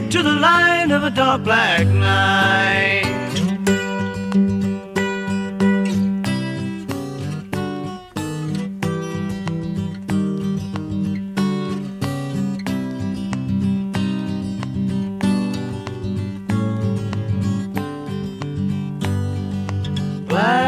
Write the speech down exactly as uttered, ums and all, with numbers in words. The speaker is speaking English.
to the line of a dark black night. Black